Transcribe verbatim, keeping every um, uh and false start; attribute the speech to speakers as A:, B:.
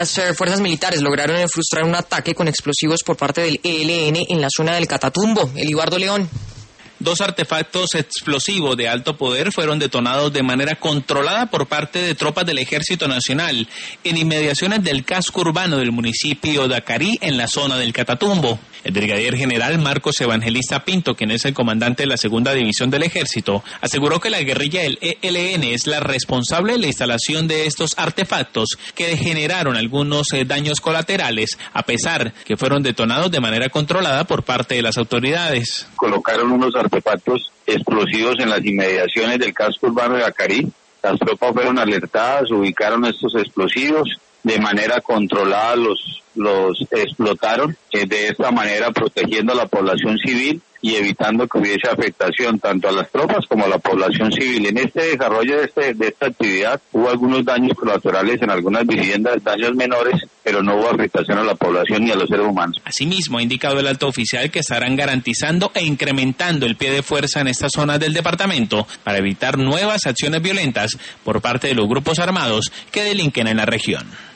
A: Las eh, fuerzas militares lograron frustrar un ataque con explosivos por parte del E L N en la zona del Catatumbo. Elibardo León.
B: Dos artefactos explosivos de alto poder fueron detonados de manera controlada por parte de tropas del Ejército Nacional en inmediaciones del casco urbano del municipio de Acarí, en la zona del Catatumbo. El brigadier general Marcos Evangelista Pinto, quien es el comandante de la segunda división del Ejército, aseguró que la guerrilla del E L N es la responsable de la instalación de estos artefactos que generaron algunos eh, daños colaterales, a pesar que fueron detonados de manera controlada por parte de las autoridades.
C: Colocaron unos artefactos explosivos en las inmediaciones del casco urbano de Acarí. Las tropas fueron alertadas, ubicaron estos explosivos, de manera controlada los los explotaron, eh, de esta manera protegiendo a la población civil y evitando que hubiese afectación tanto a las tropas como a la población civil. En este desarrollo de, este, de esta actividad hubo algunos daños colaterales en algunas viviendas, daños menores, pero no hubo afectación a la población ni a los seres humanos.
B: Asimismo, ha indicado el alto oficial que estarán garantizando e incrementando el pie de fuerza en estas zonas del departamento para evitar nuevas acciones violentas por parte de los grupos armados que delinquen en la región.